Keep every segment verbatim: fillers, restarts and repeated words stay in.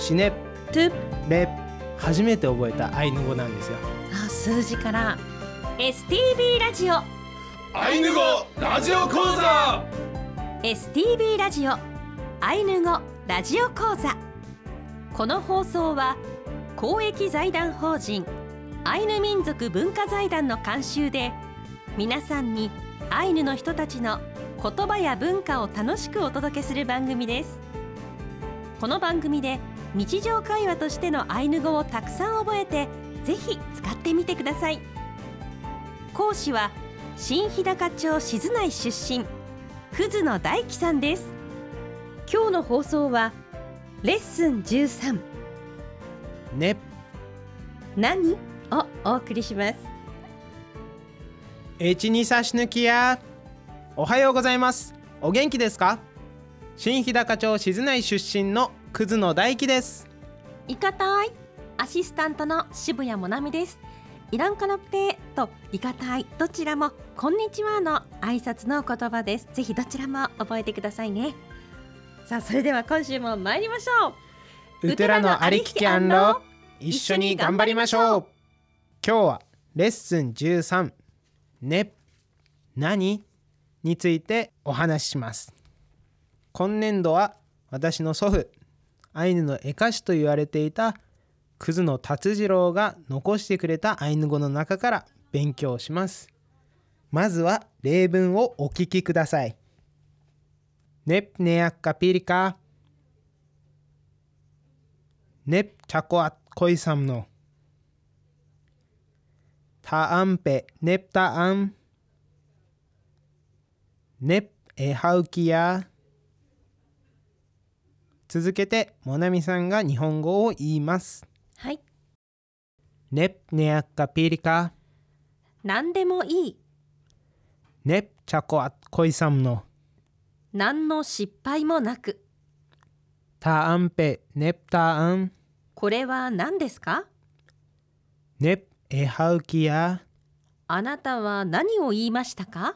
シネトゥレ初めて覚えたアイヌ語なんですよ。 あ数字から エスティービー ラジオアイヌ語ラジオ講座エスティービー ラジオアイヌ語ラジオ講座。この放送は公益財団法人アイヌ民族文化財団の監修で皆さんにアイヌの人たちの言葉や文化を楽しくお届けする番組です。この番組で日常会話としてのアイヌ語をたくさん覚えてぜひ使ってみてください。講師は新日高町静内出身葛野大樹さんです。今日の放送はレッスンじゅうさんね何をお送りします。 エチニサシヌキやおはようございます。お元気ですか？新日高町静内出身の葛野大樹です。 いかたいアシスタントの渋谷もなみです。イランカナペといかたいどちらもこんにちはの挨拶の言葉です。ぜひどちらも覚えてくださいね。さあそれでは今週も参りましょう。 ウテラのありききあんろ一緒に頑張りましょう。今日はレッスンじゅうさんね何についてお話しします。今年度は私の祖父アイヌの絵歌師と言われていた葛野達次郎が残してくれたアイヌ語の中から勉強します。まずは例文をお聞きください。ネプネアッカピリカネプチャコアッコイサムノタアンペネプタアンネプエハウキヤ。続けてモナミさんが日本語を言います。 はい。 ネプネアッカピリカ何でもいい。 ネプチャコアッコイサムノ何の失敗もなく。 タアンペネプタアンこれは何ですか？ ネプエハウキヤ。 あなたは何を言いましたか？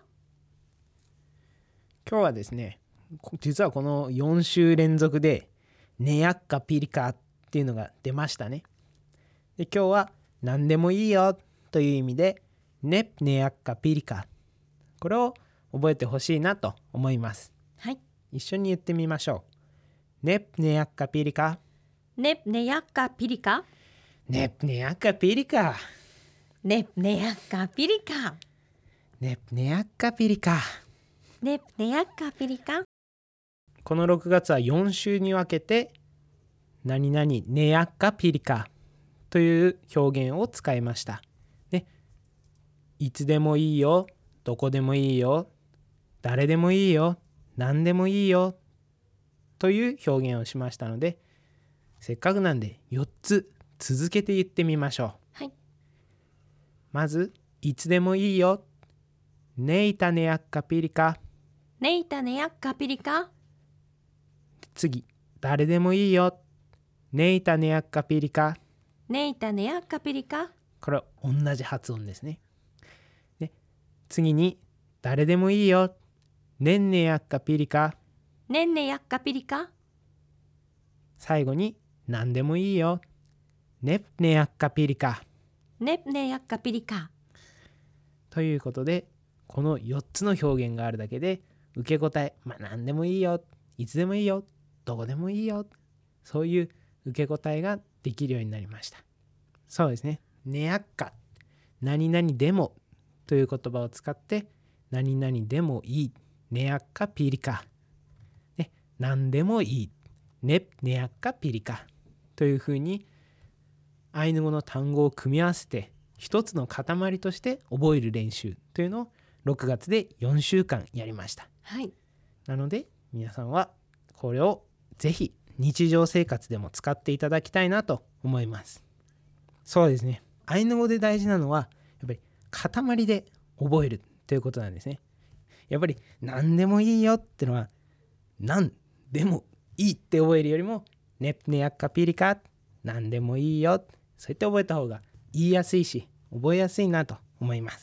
今日はですね、実はこのよん週連続でネヤッカピリカっていうのが出ましたね。で今日は何でもいいよという意味でネプネヤッカピリカ、これを覚えてほしいなと思います。 はい。 一緒に言ってみましょう。ネプネヤッカピリカネプネヤッカピリカネプネヤッカピリカネプネヤッカピリカネプネヤッカピリカ。 ネプネヤッカピリカ。 このろくがつはよん週に分けて何々ネヤッカピリカという表現を使いました、ね、いつでもいいよ、どこでもいいよ、誰でもいいよ、何でもいいよという表現をしましたので、せっかくなんでよっつ続けて言ってみましょう。 はい。 まずいつでもいいよ、ネイタネヤッカピリカ。 ネイタネヤッカピリカ。 次誰でもいいよ、ネイタネヤッカピリカ。 ネイタネヤッカピリカ。 これは同じ発音ですね。で次に誰でもいいよ、ネンネヤッカピリカ。 ネンネヤッカピリカ。 最後に何でもいいよ、ネプネヤッカピリカ。 ネプネヤッカピリカ。 ということでこのよっつの表現があるだけで受け答え、まあ何でもいいよ、いつでもいいよ、どこでもいいよ、そういう受け答えができるようになりました。そうですね。ネヤッカ、何々でもという言葉を使って何々でもいい、ネヤッカピリカ、ね、何でもいい、ネネヤッカピリカというふうにアイヌ語の単語を組み合わせて一つの塊として覚える練習というのをろくがつでよん週間やりました。 はい。 なので皆さんはこれをぜひ日常生活でも使っていただきたいなと思います。そうですね。アイヌ語で大事なのはやっぱり塊で覚えるということなんですね。やっぱり何でもいいよってのは何でもいいって覚えるよりもネプネヤッカピリカ、何でもいいよ、そうやって覚えた方が言いやすいし覚えやすいなと思います。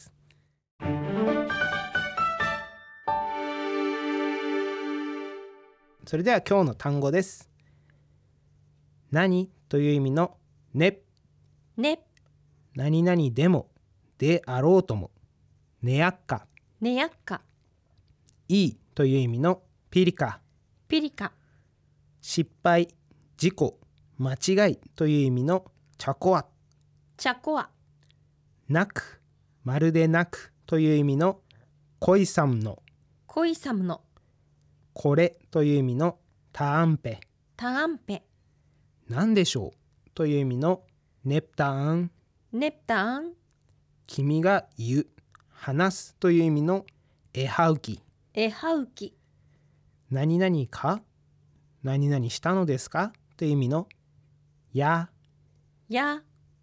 それでは今日の単語です。 何という意味のね、 ね、 何々でもであろうともねやっか、 ねやっか、 いいという意味のピリカ、 ピリカ、 失敗、事故、間違いという意味のチャコア、 チャコア、 なく、まるでなくという意味のコイサムの、 コイサムの、 これという意味のタアンペ、 タアンペ、 なんでしょうという意味のネプターン、 ネプターン、 君が言う、話すという意味のエハウキ、 エハウキ、 何々か何々したのですかという意味のや。 や、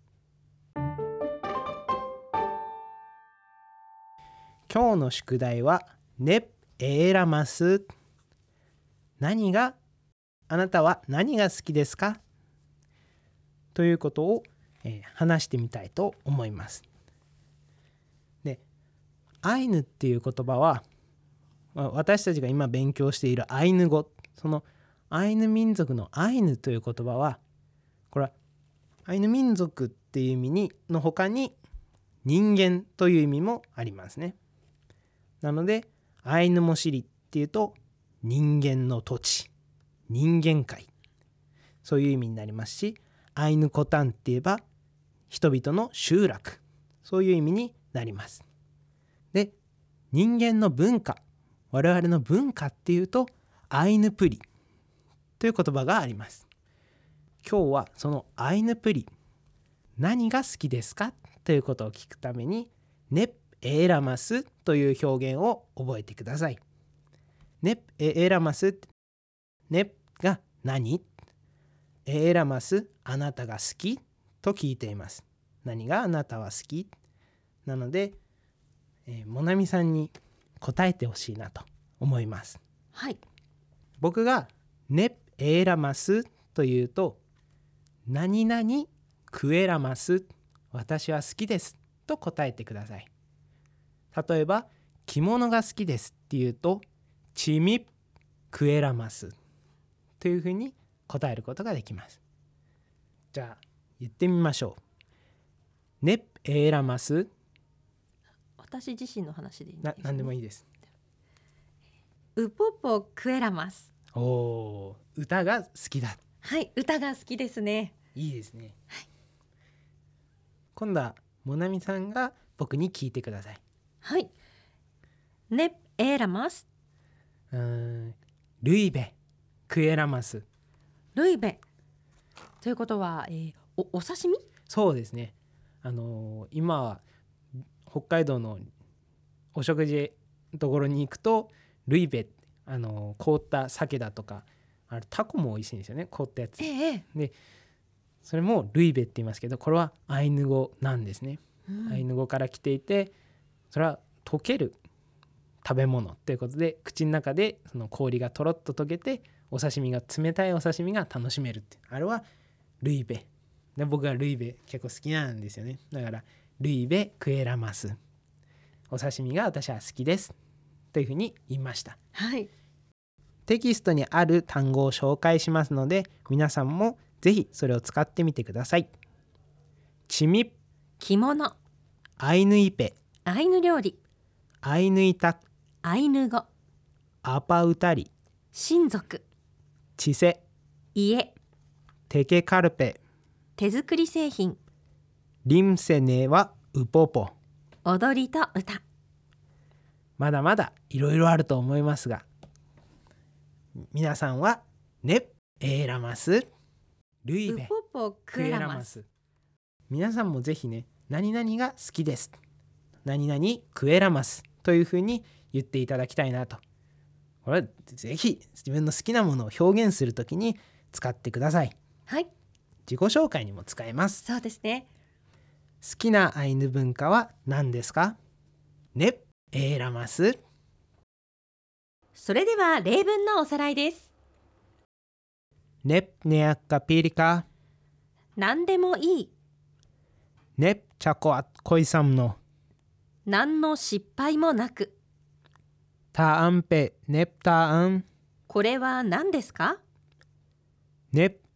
今日の宿題はネエーラマス。何があなたは何が好きですかということを、えー話してみたいと思います。で、アイヌっていう言葉は、まあ私たちが今勉強しているアイヌ語、そのアイヌ民族のアイヌという言葉は、これはアイヌ民族っていう意味にの他に人間という意味もありますね。なのでアイヌモシリっていうと人間の土地、人間界、そういう意味になりますし、アイヌコタンって言えば人々の集落、そういう意味になります。で、人間の文化、我々の文化っていうとアイヌプリという言葉があります。今日はそのアイヌプリ、何が好きですかということを聞くためにネエーラマスという表現を覚えてください。ネエーラマス、ネが何、エーラマス、あなたが好きと聞いています。何があなたは好きなので、えー、モナミさんに答えてほしいなと思います。 はい、 僕がネエーラマスというと、何々クエラマス、私は好きですと答えてください。例えば着物が好きですっていうとチミクエラマスというふうに答えることができます。じゃあ言ってみましょう。ネエーラマス、 私自身の話でいいんですな、何でもいいです。 ウポポクエラマス。 おー、歌が好きだ。 はい、歌が好きですね。 いいですね。はい、今度はモナミさんが僕に聞いてください。 はい、ネエーラマス、 うーん、ルイベクエラマス。 ルイベということは、えー、お, お刺身。 そうですね。あのー、今は北海道のお食事のところに行くとルイベ、あのー、凍った鮭だとか、あれタコも美味しいんですよね、凍ったやつ。 ええ、 でそれもルイベって言いますけど、これはアイヌ語なんですね。 うん、 アイヌ語から来ていて、それは溶ける食べ物ということで、口の中でその氷がとろっと溶けてお刺身が、冷たいお刺身が楽しめるって、あれはルイベで、僕はルイベ結構好きなんですよね。だからルイベクエラマス、お刺身が私は好きですというふうに言いました。 はい、 テキストにある単語を紹介しますので、皆さんもぜひそれを使ってみてください。チミ、 着物、 アイヌイペ、 アイヌ料理、 アイヌイタ、 アイヌ語、 アパウタリ、 親族、 チセ、 家、 テケカルペ、 手作り製品、 リムセネはウポポ。 踊りと歌。 まだまだいろいろあると思いますが、皆さんはネエーラマス、ルイベウポポクエラマス。 皆さんもぜひね、何々が好きです、何々クエラマスというふうに言っていただきたいなと。これはぜひ自分の好きなものを表現するときに使ってください。 はい、 自己紹介にも使えます。 そうですね。 好きなアイヌ文化は何ですか？ネエーラマス。 それでは例文のおさらいです。 ネネアッカピリカ、 何でもいい、 ネチャコアコイサムノ、 何の失敗もなく、 タアンペネプタアン、 これは何ですか？ ネ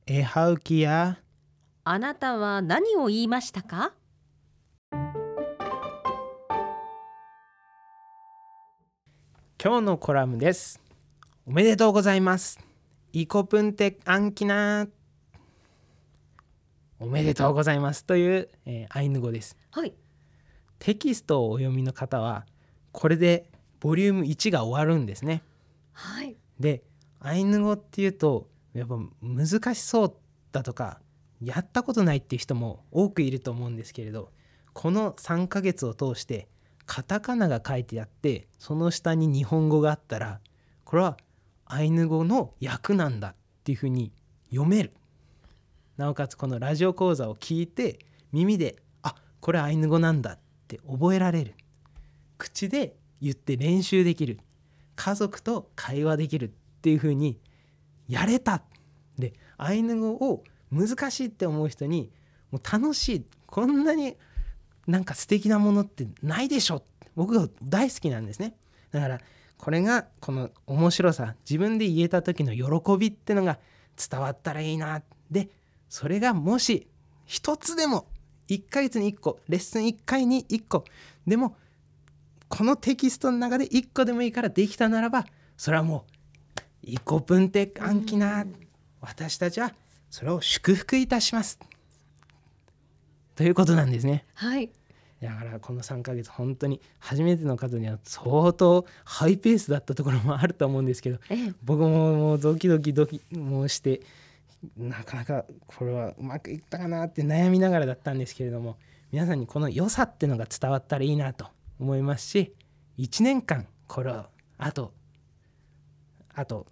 えはうきや。 あなたは何を言いましたか？ 今日のコラムです。おめでとうございます。イコプンテアンキナー。おめでとうございますという、えー、アイヌ語です。 はい。 テキストをお読みの方はこれでボリュームいちが終わるんですね。 はい。 で、アイヌ語っていうとやっぱ難しそうだとかやったことないっていう人も多くいると思うんですけれど、このさんかげつを通してカタカナが書いてあってその下に日本語があったら、これはアイヌ語の訳なんだっていうふうに読める。なおかつこのラジオ講座を聞いて耳で、あ、これアイヌ語なんだって覚えられる。口で言って練習できる。家族と会話できるっていうふうにやれた。で、アイヌ語を難しいって思う人にもう楽しい、こんなになんか素敵なものってないでしょ、僕が大好きなんですね。だからこれがこの面白さ、自分で言えた時の喜びってのが伝わったらいいな。で、それがもし一つでもいっかげつにいっこ、レッスンいっかいにいっこでもこのテキストの中でいっこでもいいからできたならば、それはもうイコプンテアンキナー、私たちはそれを祝福いたしますということなんですね。 はい。 だからこのさんかげつ本当に初めての方には相当ハイペースだったところもあると思うんですけど、 ええ、 僕ももうドキドキドキもしてなかなかこれはうまくいったかなって悩みながらだったんですけれども、皆さんにこの良さってのが伝わったらいいなと思いますし、いちねんかんこれをあとあと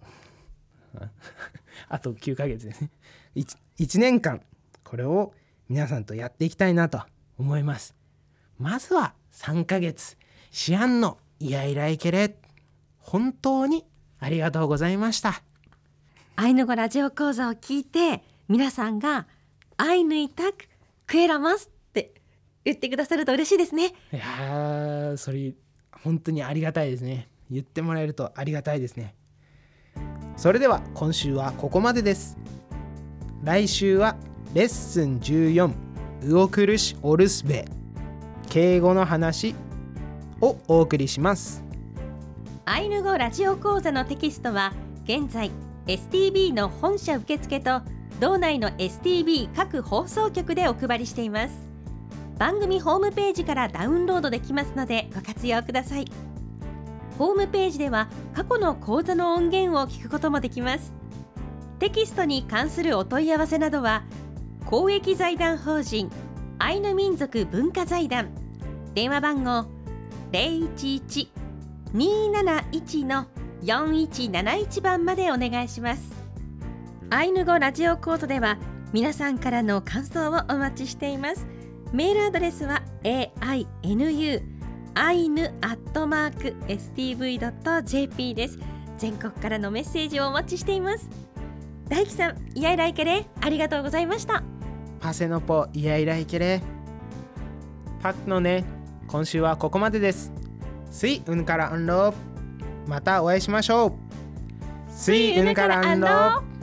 あときゅうかげつですね。 1, いちねんかんこれを皆さんとやっていきたいなと思います。まずはさんかげつシアンのイヤイライケレ、本当にありがとうございました。 アイヌ語ラジオ講座を聞いて皆さんがアイヌイタククエラマスって言ってくださると嬉しいですね。 いやー、それ本当にありがたいですね。言ってもらえるとありがたいですね。それでは今週はここまでです。来週はレッスンじゅうよんウオクルシオルスベ敬語の話をお送りします。 アイヌ語ラジオ講座のテキストは現在 エスティービー の本社受付と道内の エスティービー 各放送局でお配りしています。番組ホームページからダウンロードできますのでご活用ください。ホームページでは過去の講座の音源を聞くこともできます。テキストに関するお問い合わせなどは公益財団法人アイヌ民族文化財団電話番号 ゼロいちいち にーなないち のよんいちなないち 番までお願いします。アイヌ語ラジオコードでは皆さんからの感想をお待ちしています。メールアドレスは エーアイエヌユー アイヌ アットマーク エスティーブイ ドット ジェーピー です。全国からのメッセージをお待ちしています。大樹さん、イヤイライケレありがとうございました。 パセノポイヤイライケレパクのね、今週はここまでです。スイウンカラアンロー、またお会いしましょう。スイウンカラアンロー。